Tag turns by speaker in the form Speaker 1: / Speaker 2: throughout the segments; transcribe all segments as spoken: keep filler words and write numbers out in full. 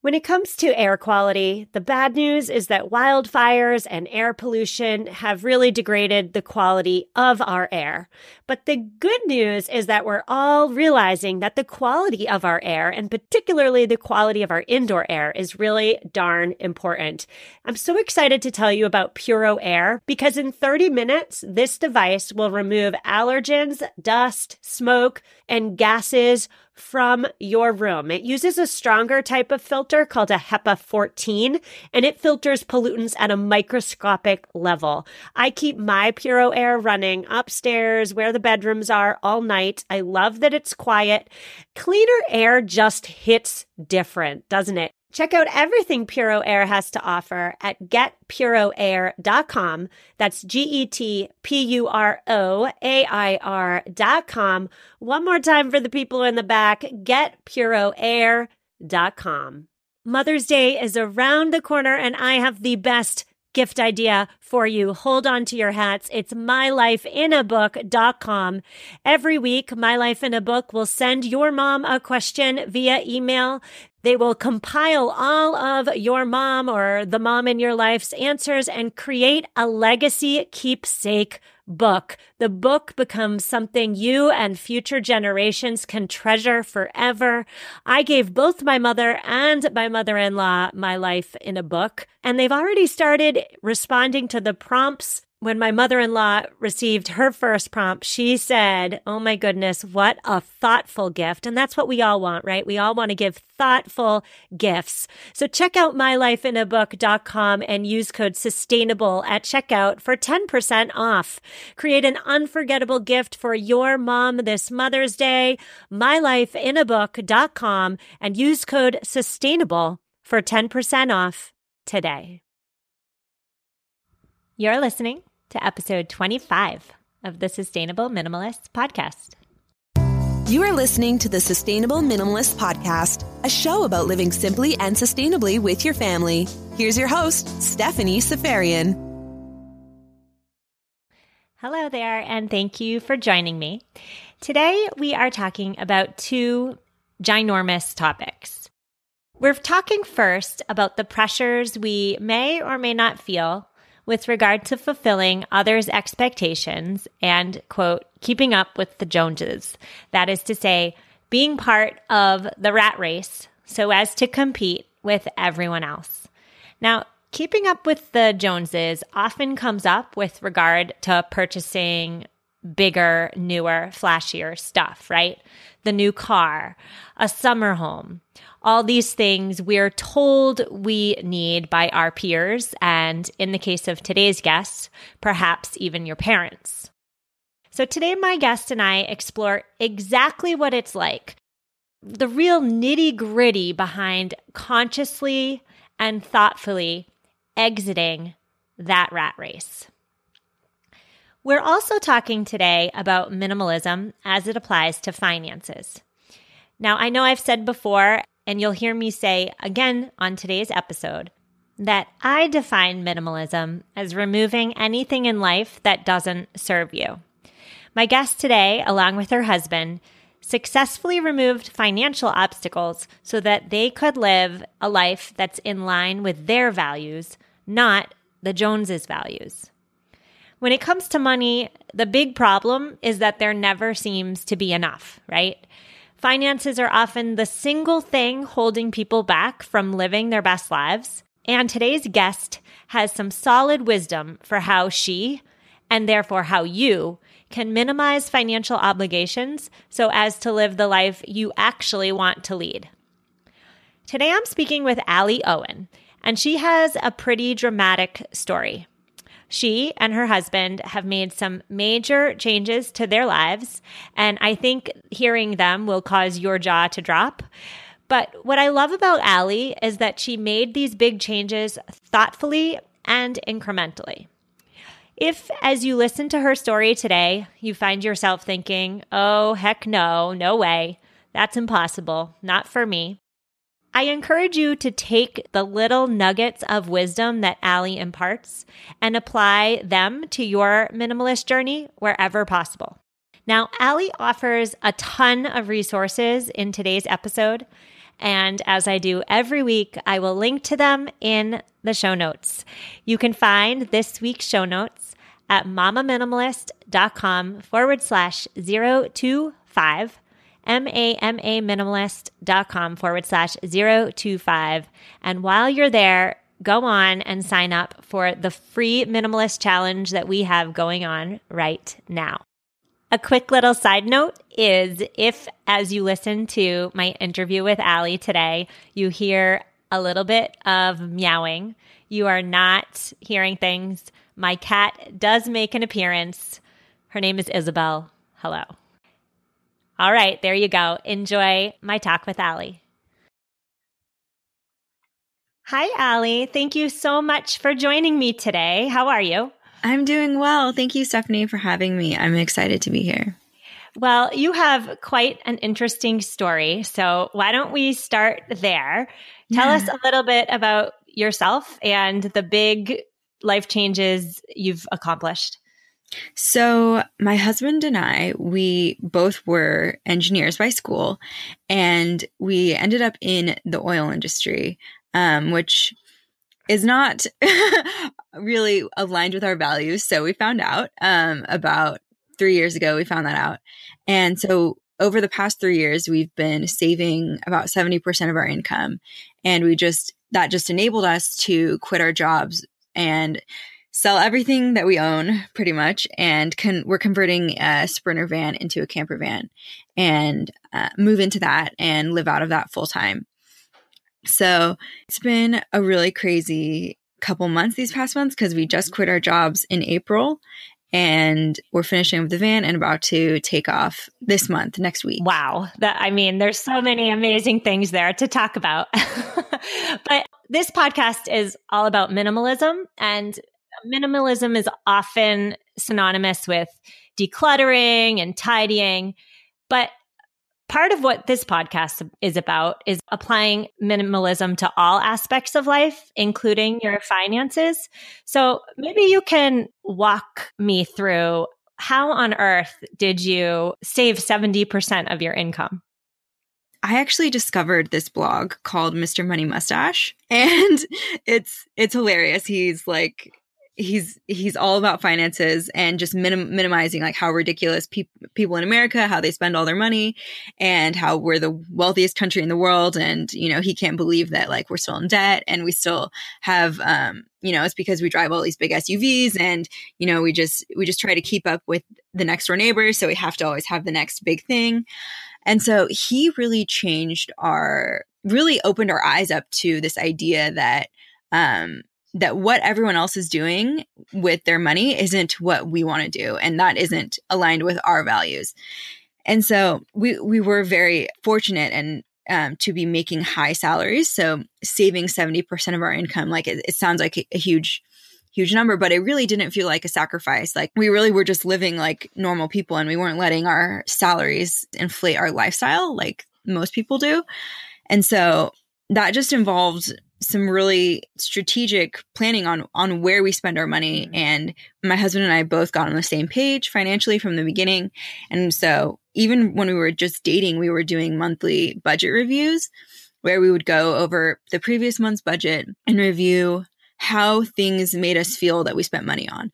Speaker 1: When it comes to air quality, the bad news is that wildfires and air pollution have really degraded the quality of our air. But the good news is that we're all realizing that the quality of our air, and particularly the quality of our indoor air, is really darn important. I'm so excited to tell you about Puro Air because in thirty minutes, this device will remove allergens, dust, smoke, and gases from your room. It uses a stronger type of filter called a HEPA fourteen, and it filters pollutants at a microscopic level. I keep my Puro Air running upstairs where the bedrooms are all night. I love that it's quiet. Cleaner air just hits different, doesn't it? Check out everything Puro Air has to offer at get puro air dot com. That's G E T P U R O A I R dot com. One more time for the people in the back, get puro air dot com. Mother's Day is around the corner, and I have the best gift idea for you. Hold on to your hats. It's my life in a book dot com. Every week, My Life in a Book will send your mom a question via email. They will compile all of your mom or the mom in your life's answers and create a legacy keepsake book. The book becomes something you and future generations can treasure forever. I gave both my mother and my mother-in-law my life in a book, and they've already started responding to the prompts. When my mother-in-law received her first prompt, she said, oh my goodness, what a thoughtful gift. And that's what we all want, right? We all want to give thoughtful gifts. So check out my life in a book dot com and use code SUSTAINABLE at checkout for ten percent off. Create an unforgettable gift for your mom this Mother's Day, my life in a book dot com, and use code SUSTAINABLE for ten percent off today. You're listening to episode twenty-five of the Sustainable Minimalist Podcast.
Speaker 2: You are listening to the Sustainable Minimalist Podcast, a show about living simply and sustainably with your family. Here's your host, Stephanie Seferian.
Speaker 1: Hello there, and thank you for joining me. Today, we are talking about two ginormous topics. We're talking first about the pressures we may or may not feel with regard to fulfilling others' expectations and, quote, keeping up with the Joneses. That is to say, being part of the rat race so as to compete with everyone else. Now, keeping up with the Joneses often comes up with regard to purchasing bigger, newer, flashier stuff, right? The new car, a summer home, all these things we're told we need by our peers, and in the case of today's guest, perhaps even your parents. So today, my guest and I explore exactly what it's like, the real nitty-gritty behind consciously and thoughtfully exiting that rat race. We're also talking today about minimalism as it applies to finances. Now, I know I've said before, and you'll hear me say again on today's episode, that I define minimalism as removing anything in life that doesn't serve you. My guest today, along with her husband, successfully removed financial obstacles so that they could live a life that's in line with their values, not the Joneses' values. When it comes to money, the big problem is that there never seems to be enough, right? Finances are often the single thing holding people back from living their best lives. And today's guest has some solid wisdom for how she, and therefore how you, can minimize financial obligations so as to live the life you actually want to lead. Today I'm speaking with Allie Owen, and she has a pretty dramatic story. She and her husband have made some major changes to their lives, and I think hearing them will cause your jaw to drop. But what I love about Allie is that she made these big changes thoughtfully and incrementally. If, as you listen to her story today, you find yourself thinking, oh, heck no, no way, that's impossible, not for me, I encourage you to take the little nuggets of wisdom that Allie imparts and apply them to your minimalist journey wherever possible. Now, Allie offers a ton of resources in today's episode, And as I do every week, I will link to them in the show notes. You can find this week's show notes at mamaminimalist.com forward slash zero two five, M-A-M-A minimalist.com forward slash zero two five. And while you're there, go on and sign up for the free minimalist challenge that we have going on right now. A quick little side note is if, as you listen to my interview with Allie today, you hear a little bit of meowing, you are not hearing things. My cat does make an appearance. Her name is Isabel. Hello. All right, there you go. Enjoy my talk with Allie. Hi, Allie. Thank you so much for joining me today. How are you?
Speaker 3: I'm doing well. Thank you, Stephanie, for having me. I'm excited to be here.
Speaker 1: Well, you have quite an interesting story. So why don't we start there? Tell
Speaker 3: Yeah.
Speaker 1: us a little bit about yourself and the big life changes you've accomplished.
Speaker 3: So my husband and I, we both were engineers by school, and we ended up in the oil industry, um, which is not really aligned with our values. So we found out um, about three years ago, we found that out. And so over the past three years, we've been saving about seventy percent of our income. And we just, that just enabled us to quit our jobs and sell everything that we own pretty much. And con- we're converting a Sprinter van into a camper van and uh, move into that and live out of that full time. So it's been a really crazy couple months these past months because we just quit our jobs in April and we're finishing with the van and about to take off this month, next week.
Speaker 1: Wow. That, I mean, there's so many amazing things there to talk about. But this podcast is all about minimalism, and minimalism is often synonymous with decluttering and tidying. But part of what this podcast is about is applying minimalism to all aspects of life, including your finances. So maybe you can walk me through how on earth did you save seventy percent of your income?
Speaker 3: I actually discovered this blog called Mister Money Mustache, and it's it's hilarious. He's like He's he's all about finances and just minim- minimizing like how ridiculous pe- people in America, how they spend all their money, and how we're the wealthiest country in the world. And, you know, he can't believe that like we're still in debt and we still have, um, you know, it's because we drive all these big S U Vs and, you know, we just we just try to keep up with the next door neighbors. So we have to always have the next big thing. And so he really changed our, really opened our eyes up to this idea that, um, that what everyone else is doing with their money isn't what we want to do. And that isn't aligned with our values. And so we, we were very fortunate and um, to be making high salaries. So saving seventy percent of our income, like it, it sounds like a, a huge, huge number, but it really didn't feel like a sacrifice. Like we really were just living like normal people and we weren't letting our salaries inflate our lifestyle like most people do. And so that just involved some really strategic planning on on where we spend our money. And my husband and I both got on the same page financially from the beginning. And so even when we were just dating, we were doing monthly budget reviews where we would go over the previous month's budget and review how things made us feel that we spent money on.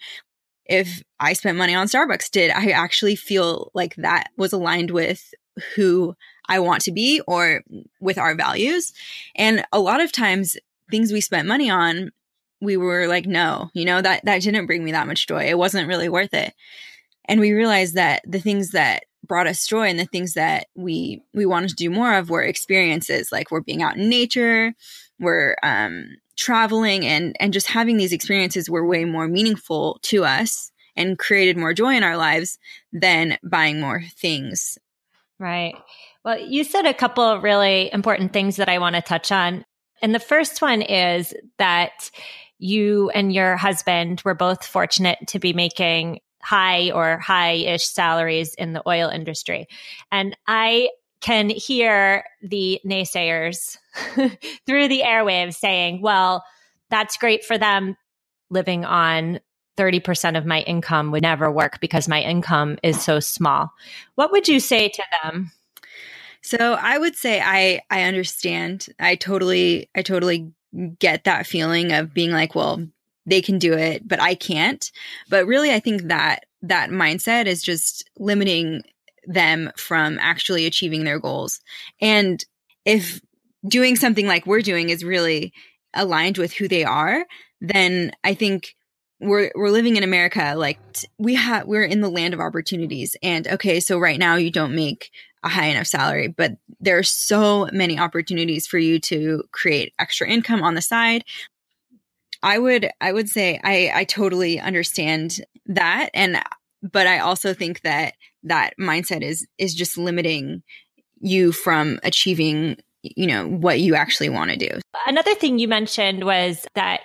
Speaker 3: If I spent money on Starbucks, did I actually feel like that was aligned with who I want to be or with our values? And a lot of times things we spent money on, we were like, no, you know, that, that didn't bring me that much joy. It wasn't really worth it. And we realized that the things that brought us joy and the things that we, we wanted to do more of were experiences. Like we're being out in nature, we're um, traveling and, and just having these experiences were way more meaningful to us and created more joy in our lives than buying more things.
Speaker 1: Right. Well, you said a couple of really important things that I want to touch on. And the first one is that you and your husband were both fortunate to be making high or high-ish salaries in the oil industry. And I can hear the naysayers through the airwaves saying, well, that's great for them. Living on thirty percent of my income would never work because my income is so small. What would you say to them?
Speaker 3: So I would say I I understand. I totally I totally get that feeling of being like, well, they can do it, but I can't. But really, I think that that mindset is just limiting them from actually achieving their goals. And if doing something like we're doing is really aligned with who they are, then I think we're we're living in America. Like t- we have, we're in the land of opportunities. And okay, so right now you don't make a high enough salary, but there are so many opportunities for you to create extra income on the side. I would, I would say I, I totally understand that. And, but I also think that that mindset is, is just limiting you from achieving, you know, what you actually want to do.
Speaker 1: Another thing you mentioned was that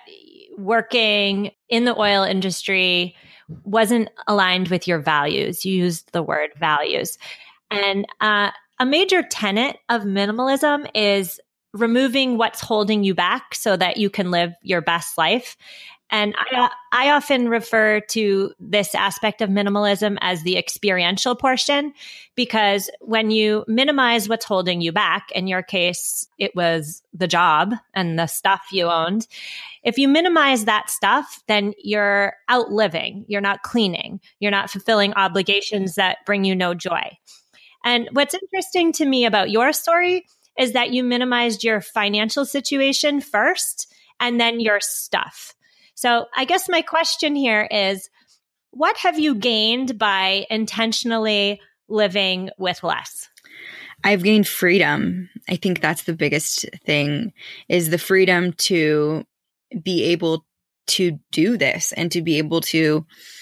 Speaker 1: working in the oil industry wasn't aligned with your values. You used the word values. And uh, a major tenet of minimalism is removing what's holding you back so that you can live your best life. And I, I often refer to this aspect of minimalism as the experiential portion, because when you minimize what's holding you back, in your case, it was the job and the stuff you owned. If you minimize that stuff, then you're out living, you're not cleaning, you're not fulfilling obligations that bring you no joy. And what's interesting to me about your story is that you minimized your financial situation first and then your stuff. So I guess my question here is, what have you gained by intentionally living with less?
Speaker 3: I've gained freedom. I think that's the biggest thing, is the freedom to be able to do this and to be able to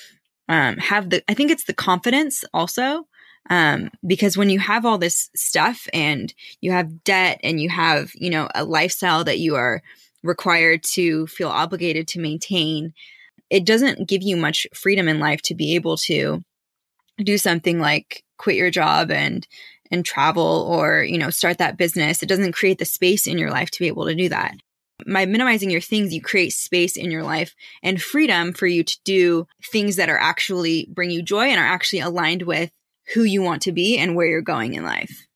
Speaker 3: um, have the, I think it's the confidence also. Um, because when you have all this stuff and you have debt and you have, you know, a lifestyle that you are required to feel obligated to maintain, it doesn't give you much freedom in life to be able to do something like quit your job and, and travel, or, you know, start that business. It doesn't create the space in your life to be able to do that. By minimizing your things, you create space in your life and freedom for you to do things that are actually bring you joy and are actually aligned with who you want to be and where you're going in life.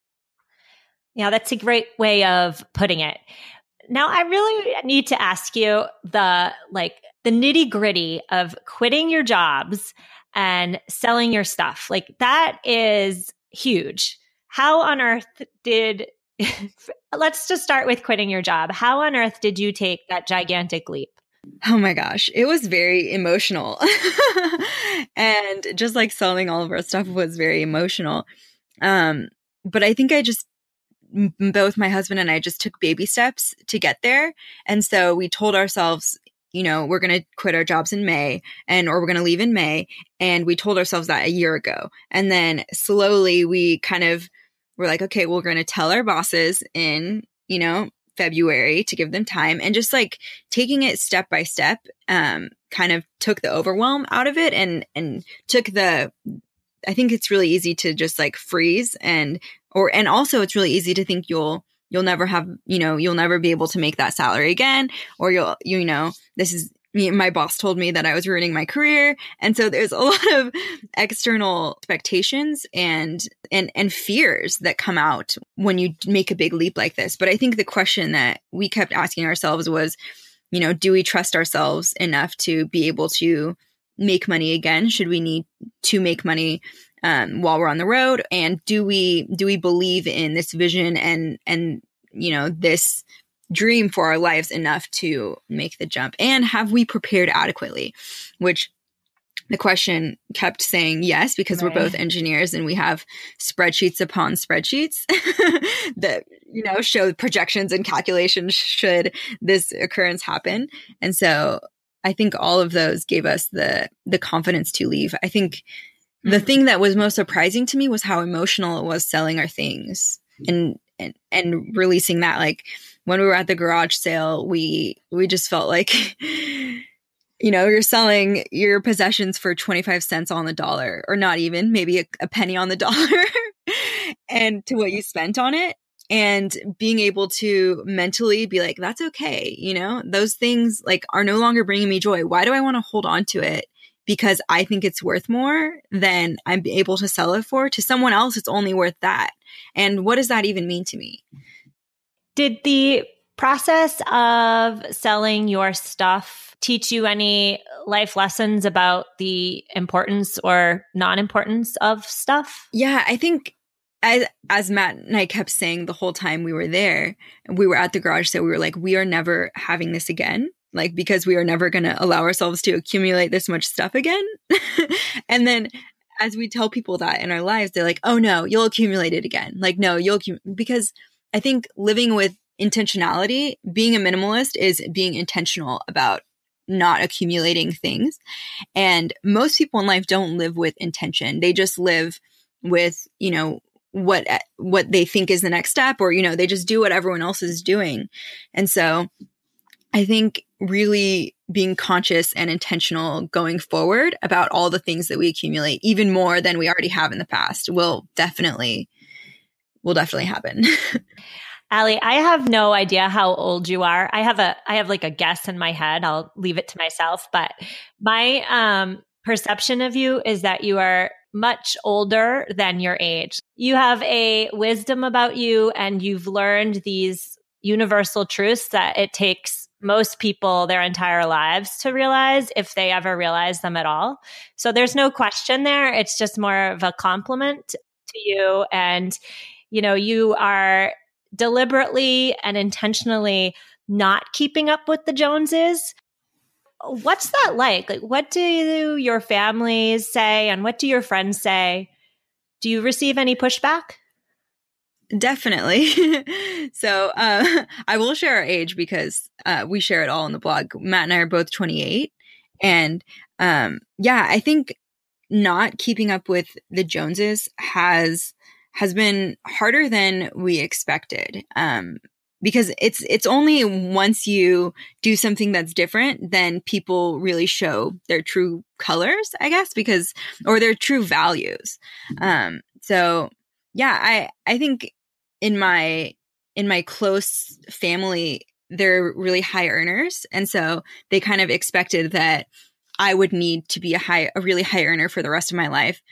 Speaker 1: Yeah, that's a great way of putting it. Now, I really need to ask you the like the nitty gritty of quitting your jobs and selling your stuff. Like that is huge. How on earth did, let's just start with quitting your job. How on earth did you take that gigantic leap?
Speaker 3: Oh my gosh, it was very emotional. And just like selling all of our stuff was very emotional. Um, but I think I just, both my husband and I just took baby steps to get there. And so we told ourselves, you know, we're going to quit our jobs in May, and, or we're going to leave in May. And we told ourselves that a year ago. And then slowly we kind of were like, okay, we're going to tell our bosses in, you know, February to give them time, and just like taking it step by step, um, kind of took the overwhelm out of it, and, and took the, I think it's really easy to just like freeze, and, or, and also it's really easy to think you'll, you'll never have, you know, you'll never be able to make that salary again, or you'll, you know, this is, my boss told me that I was ruining my career. And so there's a lot of external expectations and, and, and fears that come out when you make a big leap like this. But I think the question that we kept asking ourselves was, you know, do we trust ourselves enough to be able to make money again? Should we need to make money um, while we're on the road? And do we, do we believe in this vision and, and, you know, this dream for our lives enough to make the jump? And have we prepared adequately? Which the question kept saying yes, because right. We're both engineers and we have spreadsheets upon spreadsheets that, you know, show projections and calculations should this occurrence happen. And so I think all of those gave us the the confidence to leave. I think mm-hmm. the thing that was most surprising to me was how emotional it was selling our things and and, and releasing that. Like, when we were at the garage sale, we we just felt like, you know, you're selling your possessions for twenty-five cents on the dollar, or not even, maybe a, a penny on the dollar, and to what you spent on it. And being able to mentally be like, that's okay. You know, those things like are no longer bringing me joy. Why do I want to hold on to it? because I think it's worth more, then I'm able to sell it for. To someone else, it's only worth that. And what does that even mean to me?
Speaker 1: Did the process of selling your stuff teach you any life lessons about the importance or non-importance of stuff?
Speaker 3: Yeah, I think as, as Matt and I kept saying the whole time we were there, we were at the garage sale, we were like, we are never having this again. Like, because we are never going to allow ourselves to accumulate this much stuff again. And then as we tell people that in our lives, they're like, oh no, you'll accumulate it again. Like, no, you'll, accu-. Because I think living with intentionality, being a minimalist is being intentional about not accumulating things. And most people in life don't live with intention. They just live with, you know, what, what they think is the next step, or, you know, they just do what everyone else is doing. And so I think really being conscious and intentional going forward about all the things that we accumulate, even more than we already have in the past, will definitely, will definitely happen.
Speaker 1: Allie, I have no idea how old you are. I have a, I have like a guess in my head. I'll leave it to myself, but my um, perception of you is that you are much older than your age. You have a wisdom about you, and you've learned these universal truths that it takes most people their entire lives to realize, if they ever realize them at all. So there's no question there. It's just more of a compliment to you. And, you know, you are deliberately and intentionally not keeping up with the Joneses. What's that like? Like, what do your families say, and what do your friends say? Do you receive any pushback?
Speaker 3: Definitely. So uh, I will share our age because uh, we share it all in the blog. Matt and I are both twenty-eight. And um, yeah, I think not keeping up with the Joneses has has been harder than we expected. Um, because it's it's only once you do something that's different, then people really show their true colors, I guess, because, or their true values. Um, so yeah, I, I think in my, in my close family, they're really high earners. And so they kind of expected that I would need to be a high, a really high earner for the rest of my life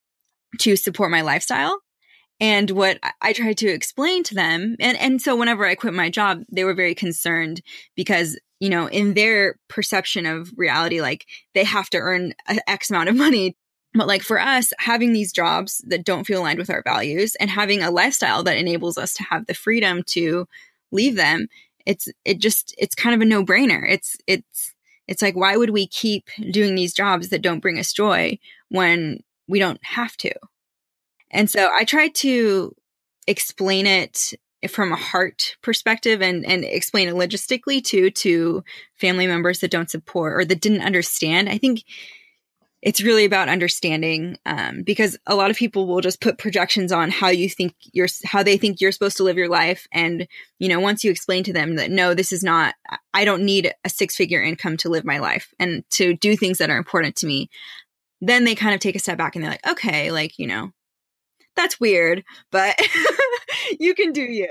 Speaker 3: to support my lifestyle. And what I tried to explain to them, and, and so whenever I quit my job, they were very concerned because, you know, in their perception of reality, like they have to earn an X amount of money. But like for us, having these jobs that don't feel aligned with our values and having a lifestyle that enables us to have the freedom to leave them, it's, it just, it's kind of a no brainer. It's, it's, it's like, why would we keep doing these jobs that don't bring us joy when we don't have to? And so I tried to explain it from a heart perspective and, and explain it logistically too, to family members that don't support or that didn't understand. I think it's really about understanding, um, because a lot of people will just put projections on how you think you're, how they think you're supposed to live your life. And, you know, once you explain to them that, no, this is not, I don't need a six figure income to live my life and to do things that are important to me, then they kind of take a step back and they're like, okay, like, you know, that's weird, but you can do you.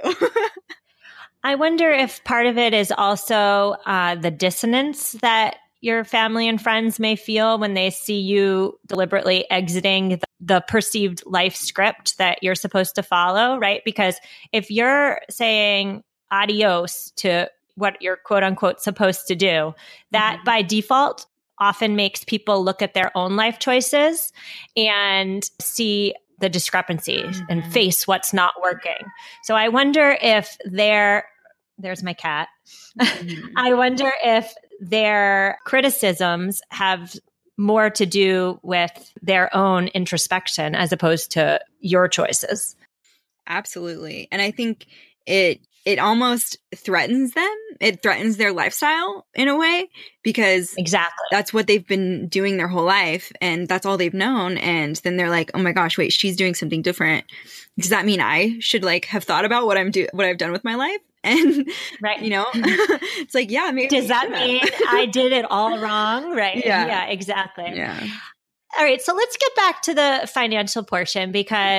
Speaker 1: I wonder if part of it is also uh, the dissonance that your family and friends may feel when they see you deliberately exiting the, the perceived life script that you're supposed to follow, right? Because if you're saying adios to what you're quote unquote supposed to do, that mm-hmm. by default often makes people look at their own life choices and see the discrepancies mm-hmm. and face what's not working. So I wonder if they're, there's my cat. Mm-hmm. I wonder if their criticisms have more to do with their own introspection as opposed to your choices.
Speaker 3: Absolutely. And I think it it almost threatens them. It threatens their lifestyle in a way, because
Speaker 1: exactly
Speaker 3: that's what they've been doing their whole life and that's all they've known. And then they're like, oh my gosh, wait, she's doing something different. Does that mean I should like have thought about what I'm do what I've done with my life? And,
Speaker 1: right.
Speaker 3: you know, it's like, yeah, maybe.
Speaker 1: Does that mean I did it all wrong? Right.
Speaker 3: Yeah,
Speaker 1: yeah exactly.
Speaker 3: Yeah.
Speaker 1: All right. So let's get back to the financial portion, because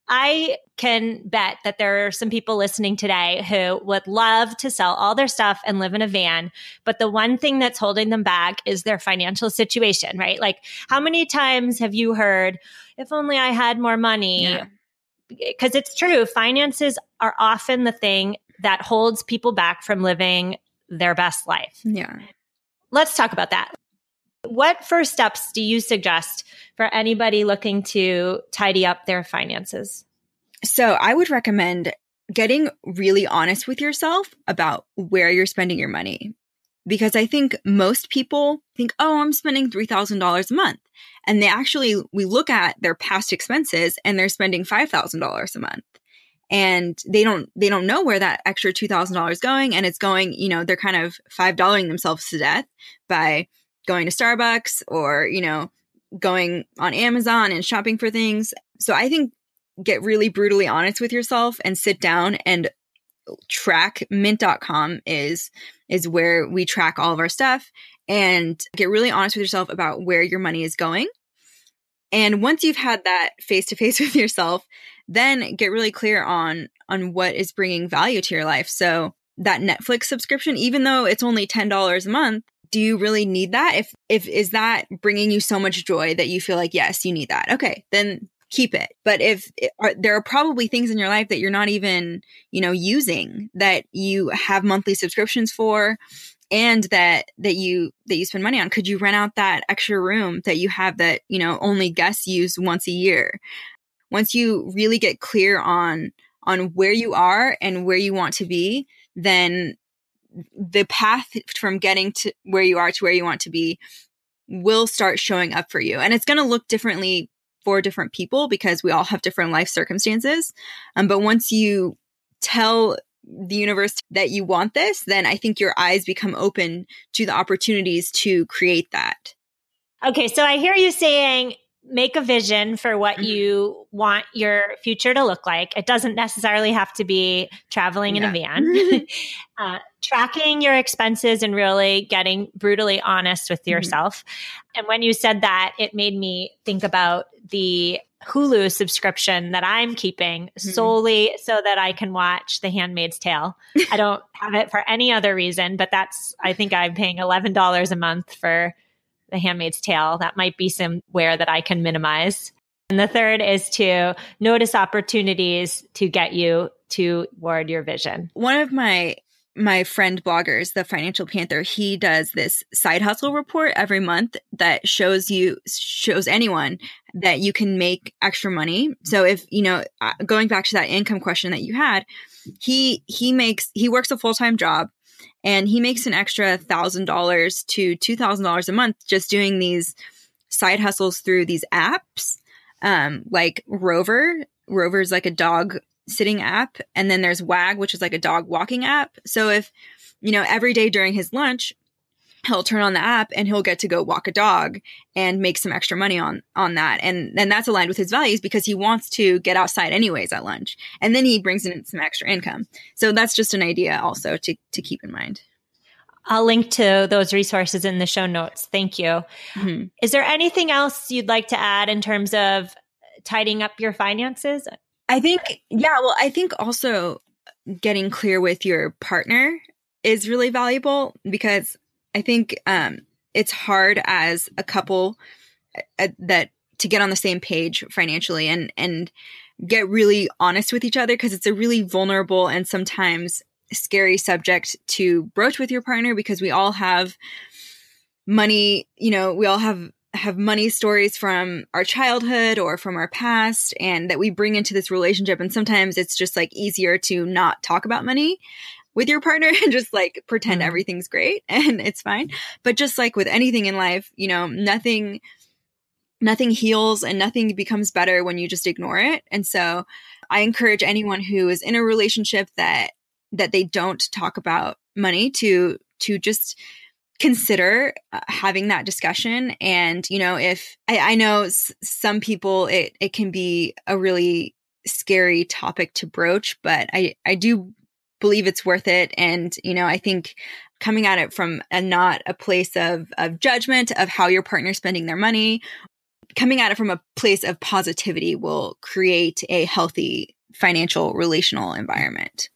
Speaker 1: I can bet that there are some people listening today who would love to sell all their stuff and live in a van, but the one thing that's holding them back is their financial situation, right? Like, how many times have you heard, if only I had more money?
Speaker 3: Yeah.
Speaker 1: Because it's true, finances are often the thing that holds people back from living their best life.
Speaker 3: Yeah.
Speaker 1: Let's talk about that. What first steps do you suggest for anybody looking to tidy up their finances?
Speaker 3: So I would recommend getting really honest with yourself about where you're spending your money. Because I think most people think, oh, I'm spending three thousand dollars a month. And they actually, we look at their past expenses and they're spending five thousand dollars a month. And they don't, they don't know where that extra two thousand dollars is going. And it's going, you know, they're kind of five dollaring themselves to death by going to Starbucks or, you know, going on Amazon and shopping for things. So I think get really brutally honest with yourself and sit down and track. Mint dot com is, is where we track all of our stuff, and get really honest with yourself about where your money is going. And once you've had that face to face with yourself, then get really clear on, on what is bringing value to your life. So that Netflix subscription, even though it's only ten dollars a month, do you really need that? If, if, is that bringing you so much joy that you feel like, yes, you need that? Okay, then keep it. But if it, are, there are probably things in your life that you're not even, you know, using, that you have monthly subscriptions for, and that, that you, that you spend money on. Could you rent out that extra room that you have that, you know, only guests use once a year? Once you really get clear on, on where you are and where you want to be, then the path from getting to where you are to where you want to be will start showing up for you. And it's going to look differently for different people because we all have different life circumstances. Um, but once you tell the universe that you want this, then I think your eyes become open to the opportunities to create that.
Speaker 1: Okay. So I hear you saying, make a vision for what
Speaker 3: Mm-hmm.
Speaker 1: you want your future to look like. It doesn't necessarily have to be traveling in
Speaker 3: Yeah.
Speaker 1: a van. uh, tracking your expenses and really getting brutally honest with yourself. Mm-hmm. And when you said that, it made me think about the Hulu subscription that I'm keeping mm-hmm. solely so that I can watch The Handmaid's Tale. I don't have it for any other reason, but that's, I think I'm paying eleven dollars a month for The Handmaid's Tale. That might be somewhere that I can minimize. And the third is to notice opportunities to get you toward your vision.
Speaker 3: One of my my friend bloggers, the Financial Panther, he does this side hustle report every month that shows you, shows anyone that you can make extra money. So if, you know, going back to that income question that you had, he, he makes, he works a full-time job and he makes an extra one thousand dollars to two thousand dollars a month just doing these side hustles through these apps, um, like Rover. Rover is like a dog sitting app. And then there's Wag, which is like a dog walking app. So if, you know, every day during his lunch, he'll turn on the app and he'll get to go walk a dog and make some extra money on, on that. And then that's aligned with his values because he wants to get outside anyways at lunch. And then he brings in some extra income. So that's just an idea also to, to keep in mind.
Speaker 1: I'll link to those resources in the show notes. Thank you. Mm-hmm. Is there anything else you'd like to add in terms of tidying up your finances?
Speaker 3: I think, yeah, well, I think also getting clear with your partner is really valuable because I think um, it's hard as a couple uh, that to get on the same page financially and, and get really honest with each other because it's a really vulnerable and sometimes scary subject to broach with your partner because we all have money, you know, we all have have money stories from our childhood or from our past and that we bring into this relationship. And sometimes it's just like easier to not talk about money with your partner and just like pretend mm-hmm. everything's great and it's fine. But just like with anything in life, you know, nothing, nothing heals and nothing becomes better when you just ignore it. And so I encourage anyone who is in a relationship that, that they don't talk about money to, to just consider uh, having that discussion. And, you know, if I, I know s- some people, it, it can be a really scary topic to broach, but I, I do believe it's worth it. And, you know, I think coming at it from a, not a place of, of judgment of how your partner's spending their money, coming at it from a place of positivity will create a healthy financial relational environment.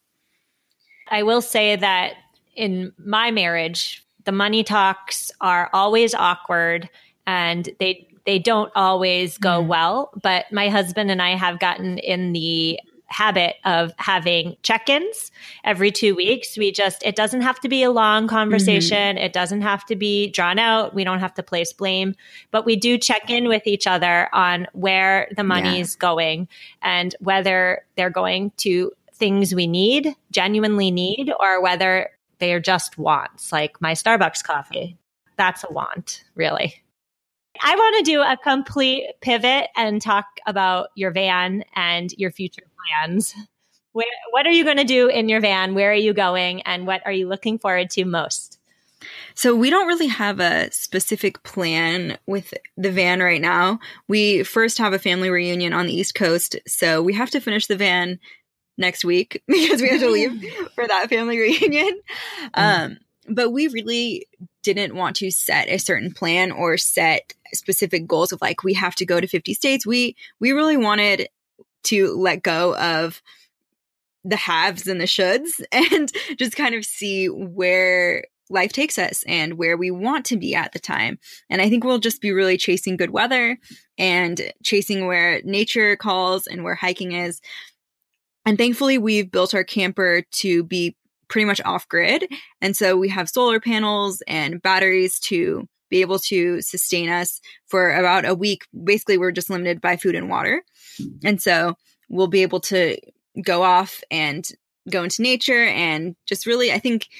Speaker 1: I will say that in my marriage, the money talks are always awkward and they they don't always go mm. well. But my husband and I have gotten in the habit of having check-ins every two weeks. We just, it doesn't have to be a long conversation. Mm-hmm. It doesn't have to be drawn out. We don't have to place blame, but we do check in with each other on where the money is yeah. going and whether they're going to things we need, genuinely need, or whether they're just wants, like my Starbucks coffee. That's a want, really. I want to do a complete pivot and talk about your van and your future plans. Where, what are you going to do in your van? Where are you going? And what are you looking forward to most?
Speaker 3: So we don't really have a specific plan with the van right now. We first have a family reunion on the East Coast. So we have to finish the van next week because we have to leave for that family reunion. Um, but we really didn't want to set a certain plan or set specific goals of like, we have to go to fifty states. We, we really wanted to let go of the haves and the shoulds and just kind of see where life takes us and where we want to be at the time. And I think we'll just be really chasing good weather and chasing where nature calls and where hiking is. And thankfully, we've built our camper to be pretty much off grid. And so we have solar panels and batteries to be able to sustain us for about a week. Basically, we're just limited by food and water. And so we'll be able to go off and go into nature and just really, I think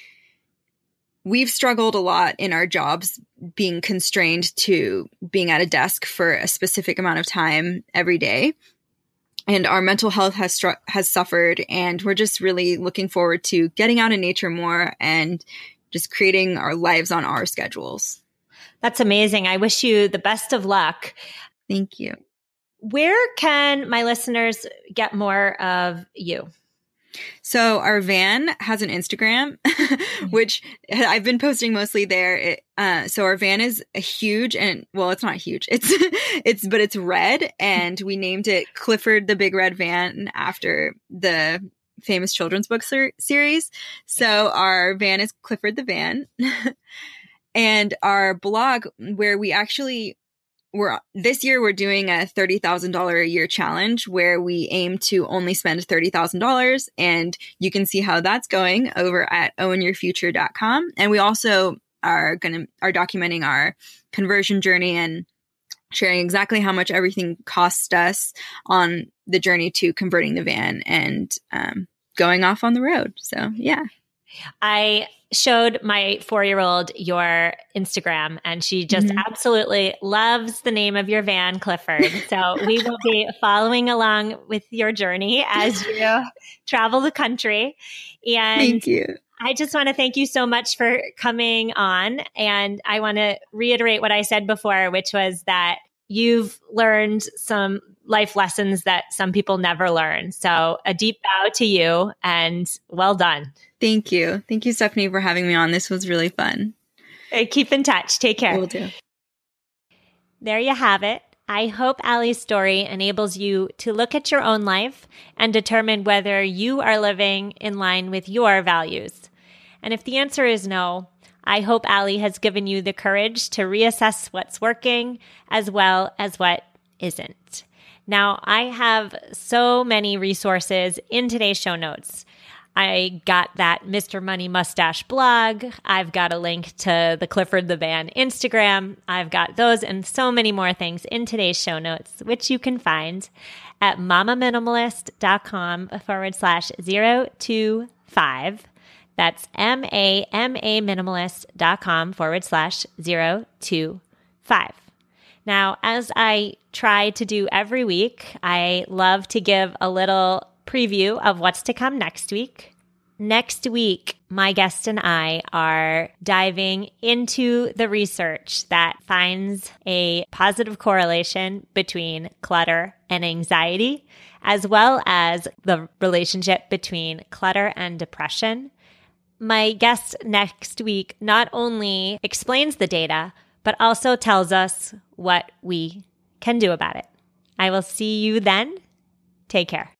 Speaker 3: we've struggled a lot in our jobs being constrained to being at a desk for a specific amount of time every day. And our mental health has stru- has suffered, and we're just really looking forward to getting out in nature more and just creating our lives on our schedules.
Speaker 1: That's amazing. I wish you the best of luck.
Speaker 3: Thank you.
Speaker 1: Where can my listeners get more of you?
Speaker 3: So our van has an Instagram, which I've been posting mostly there. It, uh, so our van is a huge and well, it's not huge. It's, it's, but it's red, and we named it Clifford the Big Red Van after the famous children's book ser- series. So our van is Clifford the Van. And our blog, where we actually we're this year, we're doing a thirty thousand dollars a year challenge where we aim to only spend thirty thousand dollars. And you can see how that's going over at own your future dot com. And we also are going to are documenting our conversion journey and sharing exactly how much everything cost us on the journey to converting the van and um, going off on the road. So, yeah.
Speaker 1: I showed my four-year-old your Instagram, and she just mm-hmm. absolutely loves the name of your van, Clifford. So we will be following along with your journey as you travel the country. And
Speaker 3: thank you.
Speaker 1: I just want to thank you so much for coming on. And I want to reiterate what I said before, which was that you've learned some life lessons that some people never learn. So a deep bow to you and well done.
Speaker 3: Thank you. Thank you, Stephanie, for having me on. This was really fun.
Speaker 1: Hey, keep in touch. Take care.
Speaker 3: Will do.
Speaker 1: There you have it. I hope Allie's story enables you to look at your own life and determine whether you are living in line with your values. And if the answer is no, I hope Allie has given you the courage to reassess what's working as well as what isn't. Now, I have so many resources in today's show notes. I got that Mister Money Mustache blog. I've got a link to the Clifford the Van Instagram. I've got those and so many more things in today's show notes, which you can find at mamaminimalist.com forward slash zero two five. That's M-A-M-A minimalist.com forward slash zero two five. Now, as I try to do every week, I love to give a little preview of what's to come next week. Next week, my guest and I are diving into the research that finds a positive correlation between clutter and anxiety, as well as the relationship between clutter and depression. My guest next week not only explains the data, but also tells us what we can do about it. I will see you then. Take care.